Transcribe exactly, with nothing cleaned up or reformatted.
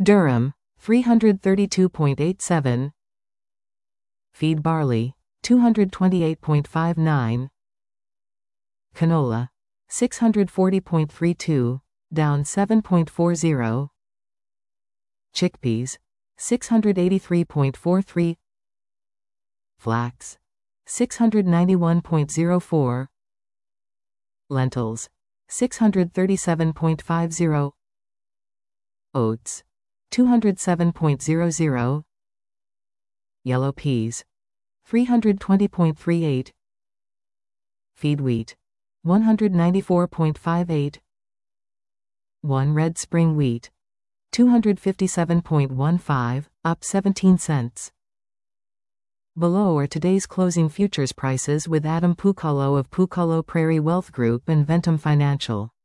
Durum, three hundred thirty-two point eight seven. Feed barley, two hundred twenty-eight point five nine. Canola, six hundred forty point three two, down seven point four zero. Chickpeas, six hundred eighty-three point four three. Flax, six hundred ninety-one point zero four. Lentils, six hundred thirty-seven point five zero. Oats, two hundred seven point zero zero. Yellow peas, three hundred twenty point three eight. Feed wheat, one hundred ninety-four point five eight. one red spring wheat, two hundred fifty-seven point one five, up seventeen cents. Below are today's closing futures prices with Adam Pucalo of Pucalo Prairie Wealth Group and Ventum Financial.